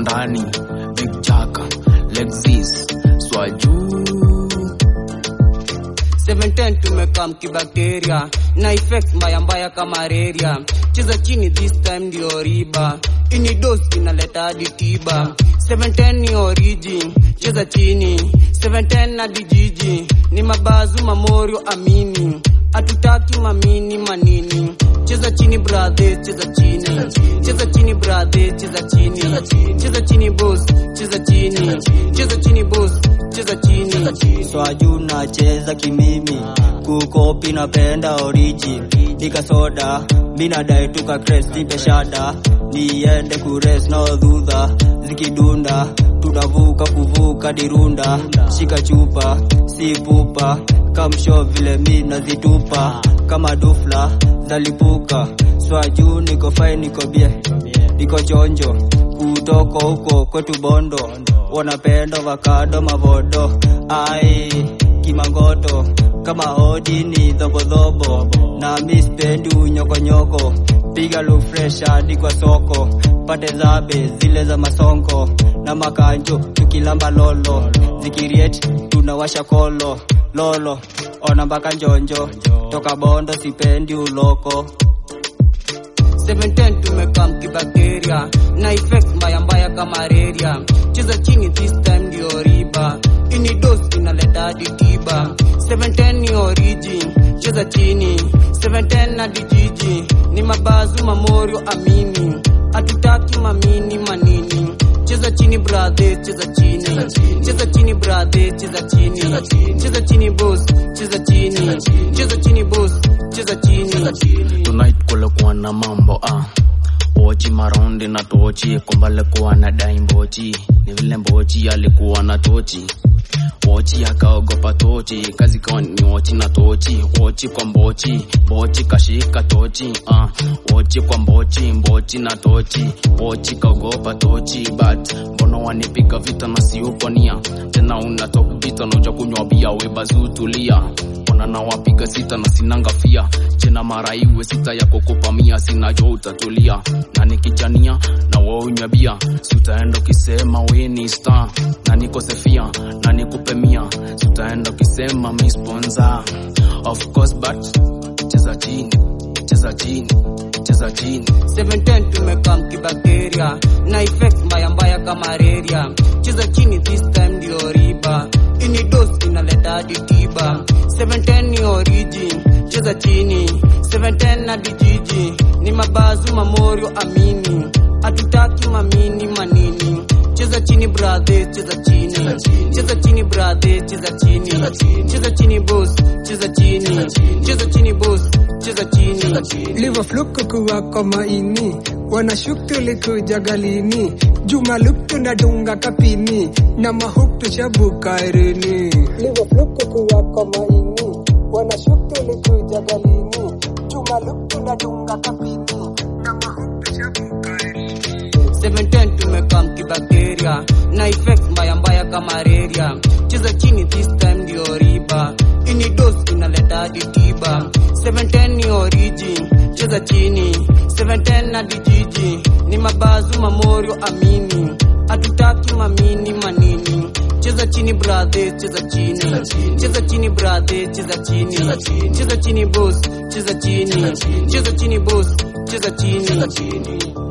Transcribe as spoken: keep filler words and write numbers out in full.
ndani Big Chaka Lexis Swaju seven ten tumekam kibakteria na effects mbaya mbaya kama malaria. Cheza chini this time ndio riba, ini dose inaleta hadi tiba. seven ten ni origin, cheza chini seven ten na dijiji, ni mabazu mamorio amini, atutaki mamini manini. Cheza chini brother, cheza chini, cheza chini brother, cheza chini, cheza chini boss, cheza chini, cheza chini boss, cheza chini. Swaju na cheza kimimi, kukopi napenda origin. Nika soda, mina dai tuka crest, nipe shada, niende kures na odhudha. Zikidunda, tunavuka kuvuka dirunda. Shika chupa, si pupa, kamsho vile mina zitupa. Kama dufla, zalipuka. Swaju niko fine niko bie, niko chonjo, kutoko huko kwetu bondo. Wanapenda avocado mavodo, ai kimangoto kama hodi ni dhobo dhobo. Na mispendi unyoko nyoko, piga lu fresh hadi kwa soko. Pate zabe zile za masonko, na makanjo tukilamba lolo. Zikiriet tunawasha kolo, lolo ona mpaka njonjo. Toka bondo sipendi uloko. seven ten tumekam kibakteria na effects mbaya mbaya kama malaria. Cheza chini this time ndio riba, ini dose inaleta hadi tiba. seven ten ni origin, cheza chini seven ten na dijiji, ni mabazu mamorio amini, atutaki mamini manini. Cheza chini brother, cheza chini, cheza chini brother, cheza chini, cheza chini boss, cheza chini, cheza chini boss, cheza chini. Tonight kule kuwa na mambo ah Ochi marondi na tochi, kumbale kuwa na daimbochi. Ni vile mbochi alikuwa na tochi, Ochi akaogopa tochi, kazi kwa ni ochi na tochi. Ochi kwa mbochi, bochi kashika tochi ah Ochi kwa mbochi, mbochi na tochi. Ochi kaogopa tochi, but mbona wanipiga vita na si upo nia. Tena unatoka vita na uja kunywa bia, webazu tulia. Mbona na wapiga sita na sinanga fia, jena mara iwe sita ya kukupamia. Sina jo utatulia, na nikichania na waunywa bia. Si utaenda kisema we ni star, na niko sefia, na nikupemia. Si utaenda kisema mi sponsor. Of course but cheza chini, cheza chini, cheza chini. seven ten tumekam kibakteria na effects mbaya mbaya kama malaria. Cheza chini this time ndio riba, ini dose inaleta hadi tiba. seven ten ni origin, cheza chini seven ten na dijiji, ni mabazu mamorio amini, atutaki mamini manini. Cheza chini brother, cheza chini, cheza chini brother, cheza chini, cheza chini boss, cheza chini, cheza chini boss, cheza chini. Live a fluku kuwa kama ini, wanashuktu liku jagalini. Juma luktu na dunga kapini, na mahuktu shabuka irini. Live a fluku kuwa kama ini, wanashuktu liku jagalini. Juma luktu na dunga kapini, na mahuktu shabuka irini. seven ten tumekam kibakteria na effects mbaya mbaya kama malaria. Cheza chini this time ndio riba, ini dose inaleta hadi tiba. seven ten ni origin, cheza chini seven ten na dijiji, ni mabazu mamorio amini, atutaki mamini manini. Cheza chini brother, cheza chini, cheza chini brother, cheza chini, cheza chini boss, cheza chini, cheza chini boss, cheza chini.